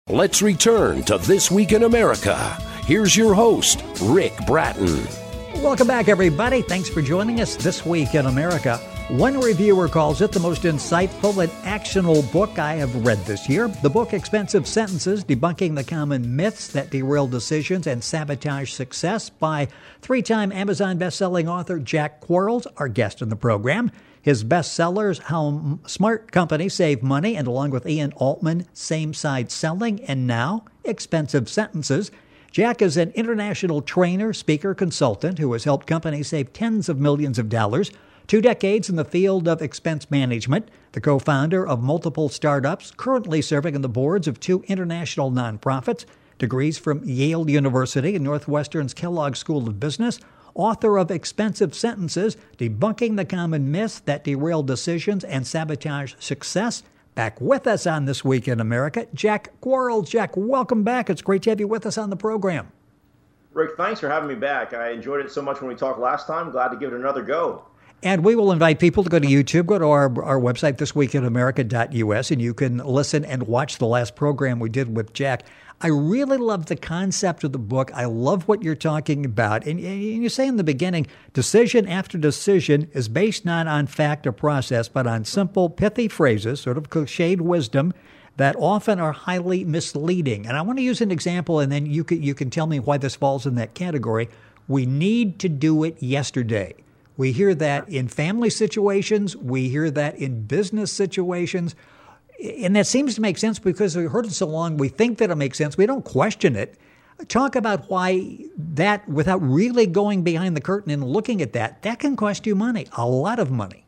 Let's return to This Week in America. Here's your host, Rick Bratton. Welcome back, everybody. Thanks for joining us This Week in America. One reviewer calls it the most insightful and actionable book I have read this year. The book, Expensive Sentences, Debunking the Common Myths That Derail Decisions and Sabotage Success, by three-time Amazon bestselling author Jack Quarles, our guest in the program. His bestsellers, How Smart Companies Save Money, and along with Ian Altman, Same Side Selling, and now, Expensive Sentences. Jack is an international trainer, speaker, consultant who has helped companies save tens of millions of dollars, 2 decades in the field of expense management, the co-founder of multiple startups, currently serving on the boards of 2 international nonprofits, degrees from Yale University and Northwestern's Kellogg School of Business, author of Expensive Sentences, Debunking the Common Myths That Derail Decisions and Sabotage Success. Back with us on This Week in America, Jack Quarles. Jack, welcome back. It's great to have you with us on the program. Rick, thanks for having me back. I enjoyed it so much when we talked last time. Glad to give it another go. And we will invite people to go to YouTube, go to our website, thisweekinamerica.us, and you can listen and watch the last program we did with Jack. I really love the concept of the book. I love what you're talking about. And you say in the beginning, decision after decision is based not on fact or process, but on simple, pithy phrases, sort of cliched wisdom, that often are highly misleading. And I want to use an example, and then you can tell me why this falls in that category. We need to do it yesterday. We hear that in family situations. We hear that in business situations. And that seems to make sense because we've heard it so long, we think that it makes sense. We don't question it. Talk about why that, without really going behind the curtain and looking at that can cost you money, a lot of money.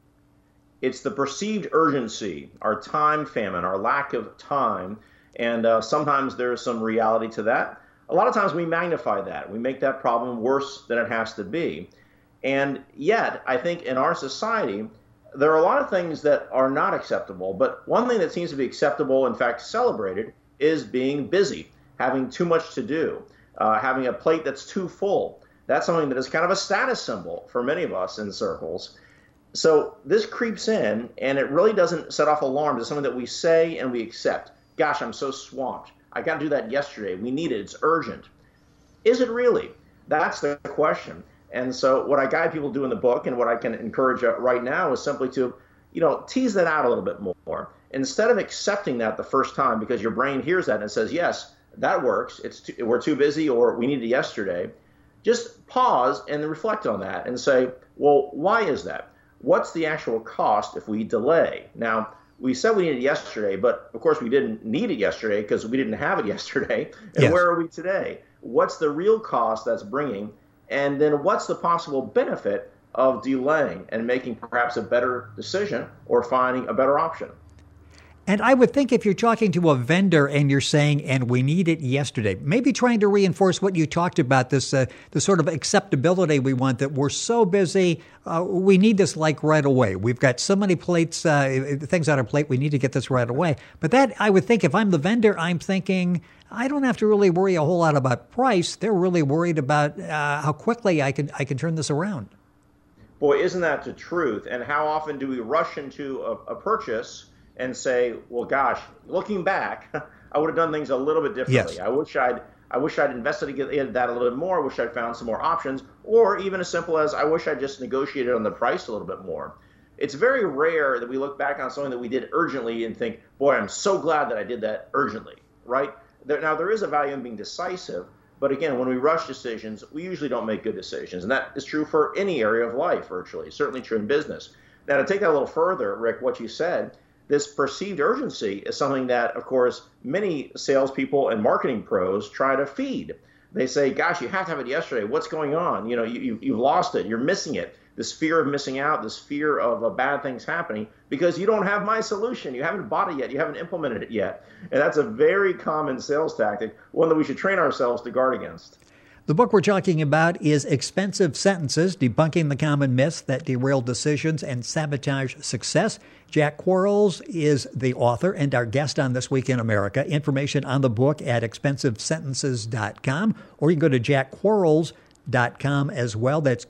It's the perceived urgency, our time famine, our lack of time. And sometimes there's some reality to that. A lot of times we magnify that. We make that problem worse than it has to be. And yet, I think in our society, there are a lot of things that are not acceptable, but one thing that seems to be acceptable, in fact celebrated, is being busy, having too much to do, having a plate that's too full. That's something that is kind of a status symbol for many of us in circles. So this creeps in, and it really doesn't set off alarms. It's something that we say and we accept. Gosh, I'm so swamped. I got to do that yesterday. We need it. It's urgent. Is it really? That's the question. And so what I guide people to do in the book, and what I can encourage right now, is simply to, tease that out a little bit more. Instead of accepting that the first time because your brain hears that and it says, yes, that works, we're too busy, or we need it yesterday, just pause and reflect on that and say, well, why is that? What's the actual cost if we delay? Now, we said we needed it yesterday, but of course we didn't need it yesterday because we didn't have it yesterday. And yes. Where are we today? What's the real cost that's bringing? And then what's the possible benefit of delaying and making perhaps a better decision or finding a better option? And I would think if you're talking to a vendor and you're saying, and we need it yesterday, maybe trying to reinforce what you talked about, this the sort of acceptability we want, that we're so busy, we need this like right away. We've got so many plates, things on our plate, we need to get this right away. But that, I would think, if I'm the vendor, I'm thinking, I don't have to really worry a whole lot about price. They're really worried about how quickly I can turn this around. Boy, isn't that the truth? And how often do we rush into a purchase and say, well, gosh, looking back, I would have done things a little bit differently. Yes. I wish I'd investigated that a little bit more. I wish I'd found some more options, or even as simple as I wish I'd just negotiated on the price a little bit more. It's very rare that we look back on something that we did urgently and think, boy, I'm so glad that I did that urgently, right? Now, there is a value in being decisive, but again, when we rush decisions, we usually don't make good decisions. And that is true for any area of life, virtually. Certainly true in business. Now, to take that a little further, Rick, what you said, this perceived urgency is something that, of course, many salespeople and marketing pros try to feed. They say, gosh, you have to have it yesterday. What's going on? You've lost it. You're missing it. This fear of missing out, this fear of bad things happening because you don't have my solution. You haven't bought it yet. You haven't implemented it yet. And that's a very common sales tactic, one that we should train ourselves to guard against. The book we're talking about is Expensive Sentences, Debunking the Common Myths That Derail Decisions and Sabotage Success. Jack Quarles is the author and our guest on This Week in America. Information on the book at expensivesentences.com, or you can go to jackquarles.com. QUarles.com as well. That's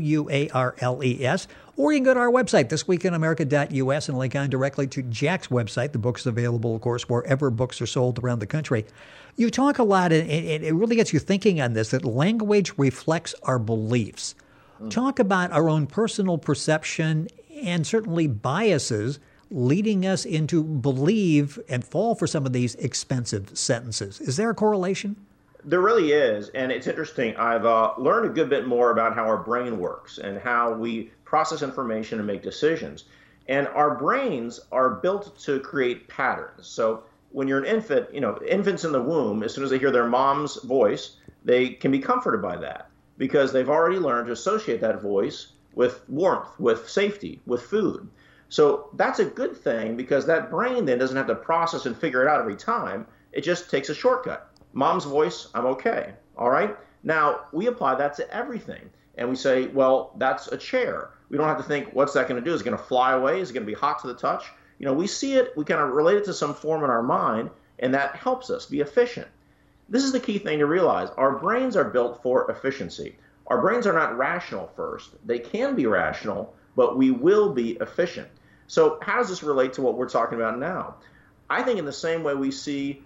QUARLES. Or you can go to our website, thisweekinamerica.us, and link on directly to Jack's website. The book's available, of course, wherever books are sold around the country. You talk a lot, and it really gets you thinking on this, that language reflects our beliefs. Talk about our own personal perception and certainly biases leading us into believe and fall for some of these expensive sentences. Is there a correlation? There really is, and it's interesting. I've learned a good bit more about how our brain works and how we process information and make decisions. And our brains are built to create patterns. So when you're an infant, infants in the womb, as soon as they hear their mom's voice, they can be comforted by that because they've already learned to associate that voice with warmth, with safety, with food. So that's a good thing because that brain then doesn't have to process and figure it out every time. It just takes a shortcut. Mom's voice, I'm okay. All right. Now we apply that to everything. And we say, well, that's a chair. We don't have to think, what's that going to do? Is it going to fly away? Is it going to be hot to the touch? We see it, we kind of relate it to some form in our mind, and that helps us be efficient. This is the key thing to realize. Our brains are built for efficiency. Our brains are not rational first. They can be rational, but we will be efficient. So how does this relate to what we're talking about now? I think in the same way we see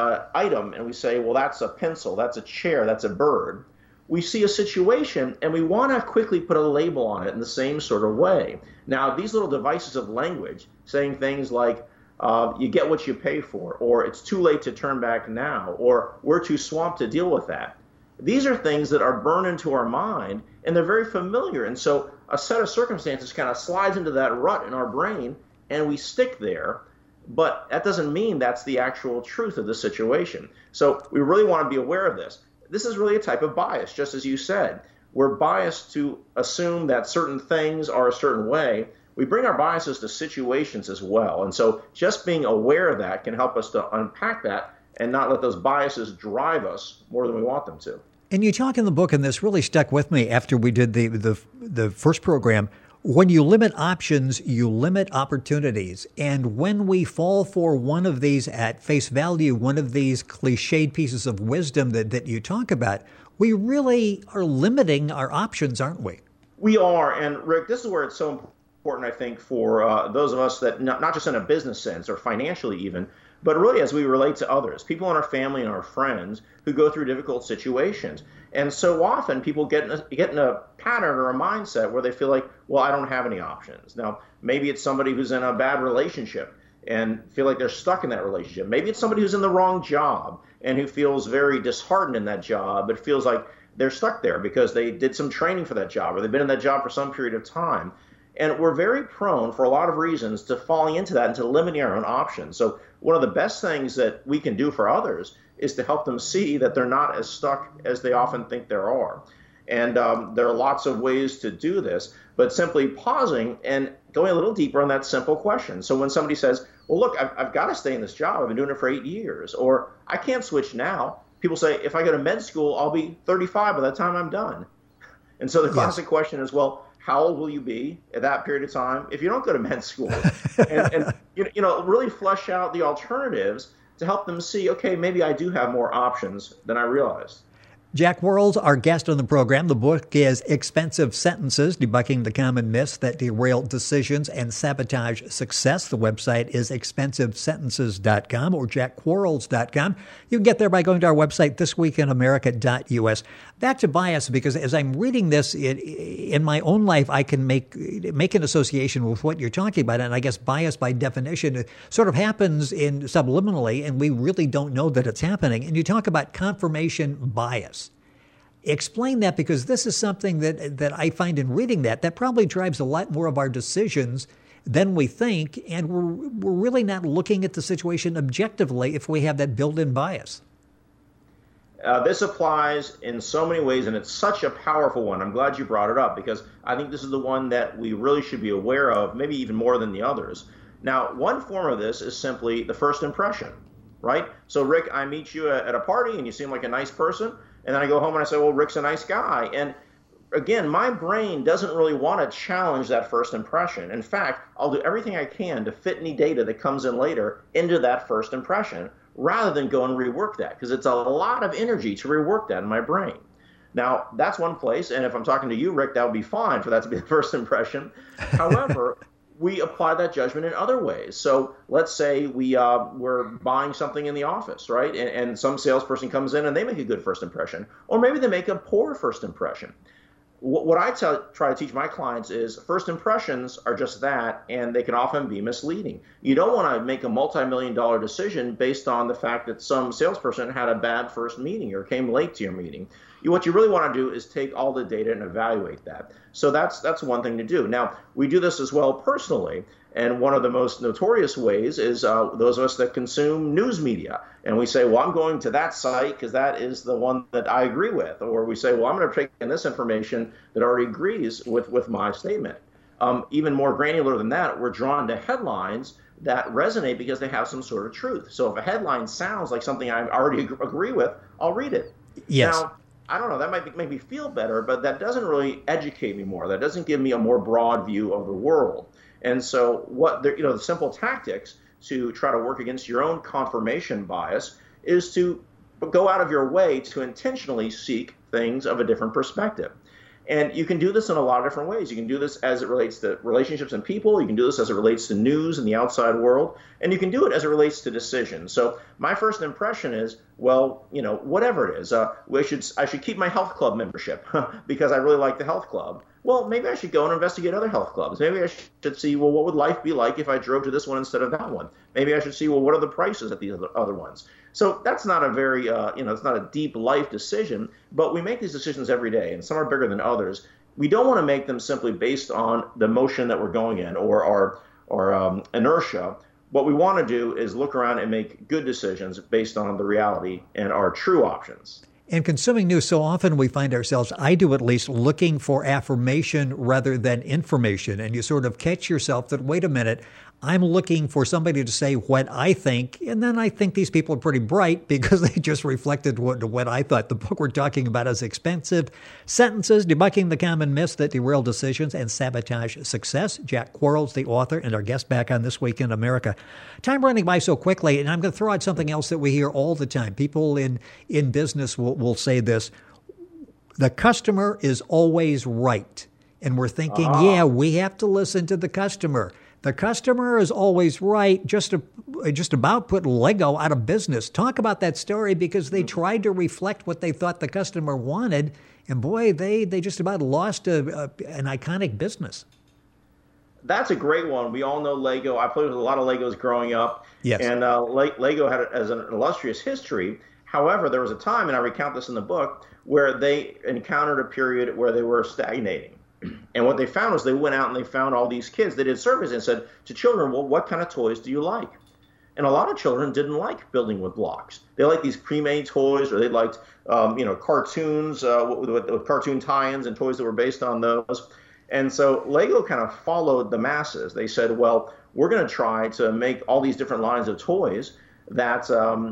item and we say, well, that's a pencil, that's a chair, that's a bird. We see a situation and we want to quickly put a label on it in the same sort of way. Now, these little devices of language saying things like, you get what you pay for, or it's too late to turn back now, or we're too swamped to deal with that. These are things that are burned into our mind, and they're very familiar. And so a set of circumstances kind of slides into that rut in our brain, and we stick there. But that doesn't mean that's the actual truth of the situation. So we really want to be aware of this. This is really a type of bias, just as you said. We're biased to assume that certain things are a certain way. We bring our biases to situations as well. And so just being aware of that can help us to unpack that and not let those biases drive us more than we want them to. And you talk in the book, and this really stuck with me after we did the first program, when you limit options, you limit opportunities. And when we fall for one of these at face value, one of these cliched pieces of wisdom that you talk about, we really are limiting our options, aren't we? We are. And Rick, this is where it's so important, I think, for those of us that not just in a business sense or financially even, but really as we relate to others, people in our family and our friends who go through difficult situations. And so often people get in a pattern or a mindset where they feel like, well, I don't have any options. Now, maybe it's somebody who's in a bad relationship and feel like they're stuck in that relationship. Maybe it's somebody who's in the wrong job and who feels very disheartened in that job, but feels like they're stuck there because they did some training for that job or they've been in that job for some period of time. And we're very prone, for a lot of reasons, to falling into that and to limiting our own options. So one of the best things that we can do for others is to help them see that they're not as stuck as they often think there are. And there are lots of ways to do this, but simply pausing and going a little deeper on that simple question. So when somebody says, well, look, I've got to stay in this job. I've been doing it for 8 years, or I can't switch now. People say, if I go to med school, I'll be 35 by the time I'm done. And so the classic question is, well, how old will you be at that period of time if you don't go to med school? and really flesh out the alternatives to help them see, okay, maybe I do have more options than I realized. Jack Quarles, our guest on the program. The book is Expensive Sentences, Debunking the Common Myths That Derail Decisions and Sabotage Success. The website is expensivesentences.com or jackquarles.com. You can get there by going to our website, thisweekinamerica.us. Back to bias, because as I'm reading this in my own life, I can make an association with what you're talking about. And I guess bias, by definition, sort of happens subliminally, and we really don't know that it's happening. And you talk about confirmation bias. Explain that, because this is something that I find in reading that probably drives a lot more of our decisions than we think, and we're really not looking at the situation objectively if we have that built-in bias. This applies in so many ways, and it's such a powerful one. I'm glad you brought it up, because I think this is the one that we really should be aware of, maybe even more than the others. Now, one form of this is simply the first impression, right? So, Rick, I meet you at a party, and you seem like a nice person. And then I go home and I say, well, Rick's a nice guy. And again, my brain doesn't really want to challenge that first impression. In fact, I'll do everything I can to fit any data that comes in later into that first impression, rather than go and rework that, because it's a lot of energy to rework that in my brain. Now, that's one place, and if I'm talking to you, Rick, that would be fine for that to be the first impression. However, we apply that judgment in other ways. So let's say we're buying something in the office, right? And some salesperson comes in and they make a good first impression, or maybe they make a poor first impression. What I try to teach my clients is first impressions are just that, and they can often be misleading. You don't want to make a multi-million-dollar decision based on the fact that some salesperson had a bad first meeting or came late to your meeting. What you really want to do is take all the data and evaluate that. So that's one thing to do. Now, we do this as well personally, and one of the most notorious ways is those of us that consume news media. And we say, well, I'm going to that site because that is the one that I agree with. Or we say, well, I'm going to take in this information that already agrees with my statement. Even more granular than that, we're drawn to headlines that resonate because they have some sort of truth. So if a headline sounds like something I already agree with, I'll read it. Yes. Now, I don't know, that might make me feel better, but that doesn't really educate me more. That doesn't give me a more broad view of the world. And so the simple tactics to try to work against your own confirmation bias is to go out of your way to intentionally seek things of a different perspective. And you can do this in a lot of different ways. You can do this as it relates to relationships and people. You can do this as it relates to news and the outside world. And you can do it as it relates to decisions. So my first impression is, well, whatever it is, I should keep my health club membership because I really like the health club. Well, maybe I should go and investigate other health clubs. Maybe I should see, well, what would life be like if I drove to this one instead of that one? Maybe I should see, well, what are the prices at these other ones? So that's not a very, it's not a deep life decision, but we make these decisions every day, and some are bigger than others. We don't want to make them simply based on the motion that we're going in or our inertia. What we want to do is look around and make good decisions based on the reality and our true options. In consuming news, so often we find ourselves, I do at least, looking for affirmation rather than information. And you sort of catch yourself that, wait a minute, I'm looking for somebody to say what I think, and then I think these people are pretty bright because they just reflected what I thought. The book we're talking about is Expensive Sentences, Debunking the Common Myths That Derail Decisions and Sabotage Success. Jack Quarles, the author, and our guest back on This Week in America. Time running by so quickly, and I'm going to throw out something else that we hear all the time. People in business will say this: the customer is always right. And we're thinking, yeah, we have to listen to the customer. The customer is always right, just about put Lego out of business. Talk about that story, because they tried to reflect what they thought the customer wanted, and boy, they just about lost an iconic business. That's a great one. We all know Lego. I played with a lot of Legos growing up. Yes. And Lego had it as an illustrious history. However, there was a time, and I recount this in the book, where they encountered a period where they were stagnating. And what they found was they went out and they found all these kids. They did surveys and said to children, well, what kind of toys do you like? And a lot of children didn't like building with blocks. They liked these pre-made toys, or they liked, cartoons with cartoon tie-ins and toys that were based on those. And so Lego kind of followed the masses. They said, well, we're going to try to make all these different lines of toys that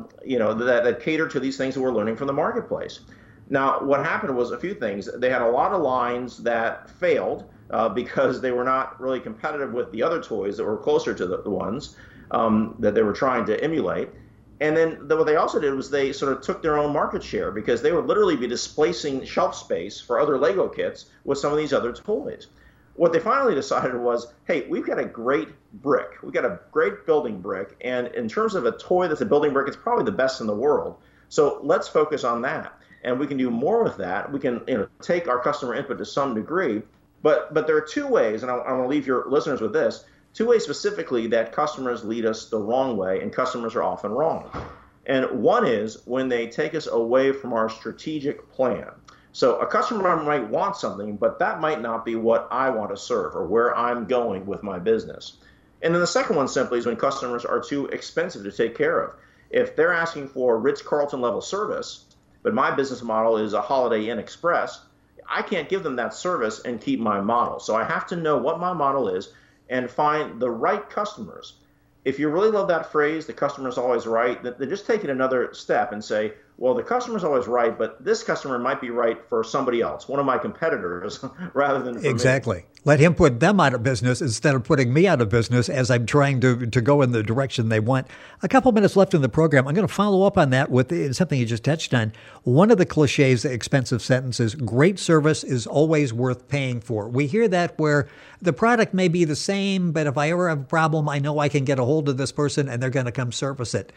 cater to these things that we're learning from the marketplace. Now, what happened was a few things. They had a lot of lines that failed because they were not really competitive with the other toys that were closer to the ones that they were trying to emulate. And then what they also did was they sort of took their own market share, because they would literally be displacing shelf space for other Lego kits with some of these other toys. What they finally decided was, hey, we've got a great brick. We've got a great building brick. And in terms of a toy that's a building brick, it's probably the best in the world. So let's focus on that. And we can do more with that. We can take our customer input to some degree. But there are two ways, and I want to leave your listeners with this, two ways specifically that customers lead us the wrong way, and customers are often wrong. And one is when they take us away from our strategic plan. So a customer might want something, but that might not be what I want to serve or where I'm going with my business. And then the second one simply is when customers are too expensive to take care of. If they're asking for Ritz-Carlton level service, but my business model is a Holiday Inn Express, I can't give them that service and keep my model. So I have to know what my model is and find the right customers. If you really love that phrase, the customer's always right, then just take it another step and say, well, the customer's always right, but this customer might be right for somebody else, one of my competitors, rather than for Exactly. me. Let him put them out of business instead of putting me out of business as I'm trying to go in the direction they want. A couple minutes left in the program. I'm going to follow up on that with something you just touched on. One of the cliches, expensive sentences, great service is always worth paying for. We hear that where the product may be the same, but if I ever have a problem, I know I can get a hold of this person and they're going to come service it.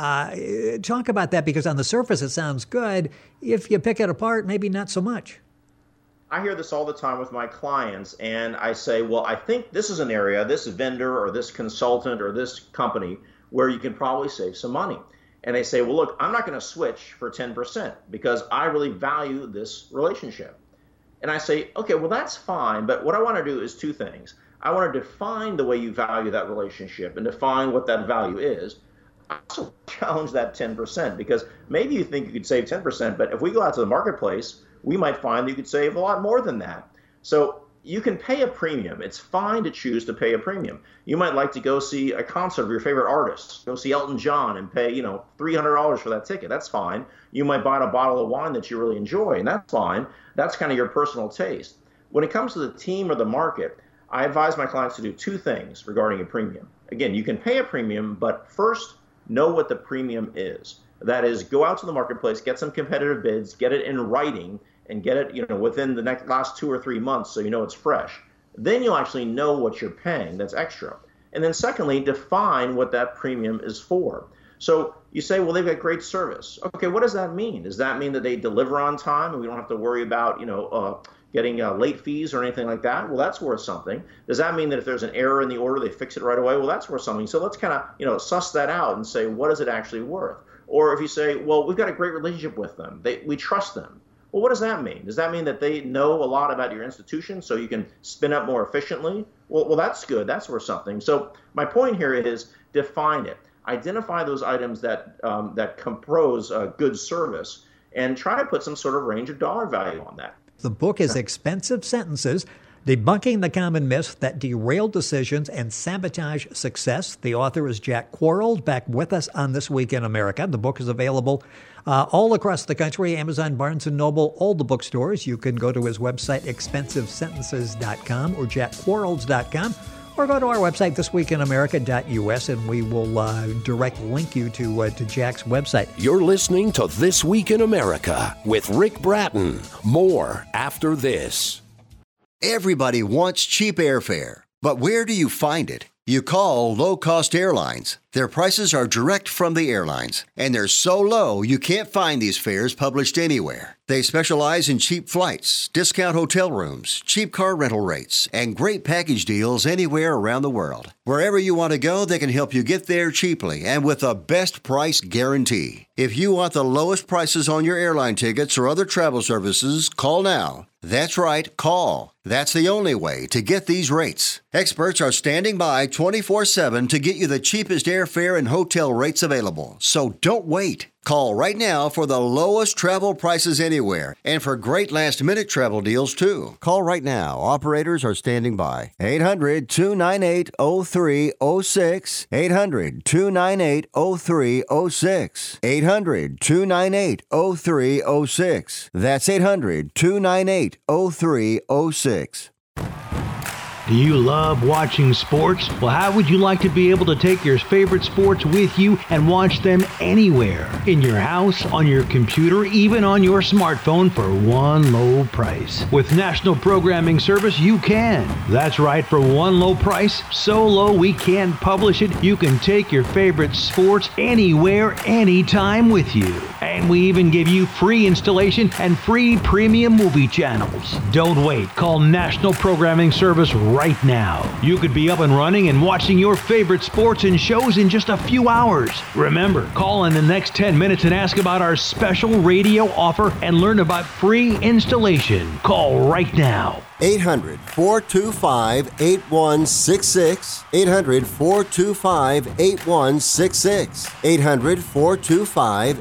Talk about that, because on the surface it sounds good. If you pick it apart, maybe not so much. I hear this all the time with my clients, and I say, well, I think this is an area, this vendor or this consultant or this company, where you can probably save some money. And they say, well, look, I'm not going to switch for 10% because I really value this relationship. And I say, okay, well, that's fine, but what I want to do is two things. I want to define the way you value that relationship and define what that value is. I also challenge that 10%, because maybe you think you could save 10%, but if we go out to the marketplace, we might find that you could save a lot more than that. So you can pay a premium. It's fine to choose to pay a premium. You might like to go see a concert of your favorite artist, go see Elton John and pay, $300 for that ticket. That's fine. You might buy a bottle of wine that you really enjoy, and that's fine. That's kind of your personal taste. When it comes to the team or the market, I advise my clients to do two things regarding a premium. Again, you can pay a premium, but first, know what the premium is. That is, go out to the marketplace, get some competitive bids, get it in writing, and get it within the last 2 or 3 months so you know it's fresh. Then you'll actually know what you're paying that's extra. And then secondly, define what that premium is for. So you say, well, they've got great service. Okay, what does that mean? Does that mean that they deliver on time and we don't have to worry about getting late fees or anything like that? Well, that's worth something. Does that mean that if there's an error in the order, they fix it right away? Well, that's worth something. So let's kind of suss that out and say, what is it actually worth? Or if you say, well, we've got a great relationship with them, we trust them. Well, what does that mean? Does that mean that they know a lot about your institution so you can spin up more efficiently? Well, that's good. That's worth something. So my point here is define it. Identify those items that compose good service and try to put some sort of range of dollar value on that. The book is Expensive Sentences, Debunking the Common Myths That Derail Decisions and Sabotage Success. The author is Jack Quarles, back with us on This Week in America. The book is available all across the country, Amazon, Barnes & Noble, all the bookstores. You can go to his website, expensivesentences.com or jackquarles.com, or go to our website, thisweekinamerica.us, and we will direct link you to Jack's website. You're listening to This Week in America with Rick Bratton. More after this. Everybody wants cheap airfare, but where do you find it? You call Low Cost Airlines. Their prices are direct from the airlines, and they're so low you can't find these fares published anywhere. They specialize in cheap flights, discount hotel rooms, cheap car rental rates, and great package deals anywhere around the world. Wherever you want to go, they can help you get there cheaply and with a best price guarantee. If you want the lowest prices on your airline tickets or other travel services, call now. That's right, call. That's the only way to get these rates. Experts are standing by 24/7 to get you the cheapest airfare and hotel rates available. So don't wait. Call right now for the lowest travel prices anywhere and for great last-minute travel deals, too. Call right now. Operators are standing by. 800-298-0306. 800-298-0306. 800-298-0306. That's 800-298-0306. Do you love watching sports? Well, how would you like to be able to take your favorite sports with you and watch them anywhere? In your house, on your computer, even on your smartphone for one low price. With National Programming Service, you can. That's right, for one low price, so low we can't publish it, you can take your favorite sports anywhere, anytime with you. And we even give you free installation and free premium movie channels. Don't wait. Call National Programming Service right now. You could be up and running and watching your favorite sports and shows in just a few hours. Remember, call in the next 10 minutes and ask about our special radio offer and learn about free installation. Call right now. 800-425-8166. 800-425-8166.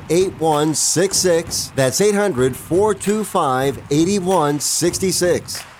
800-425-8166. That's 800-425-8166.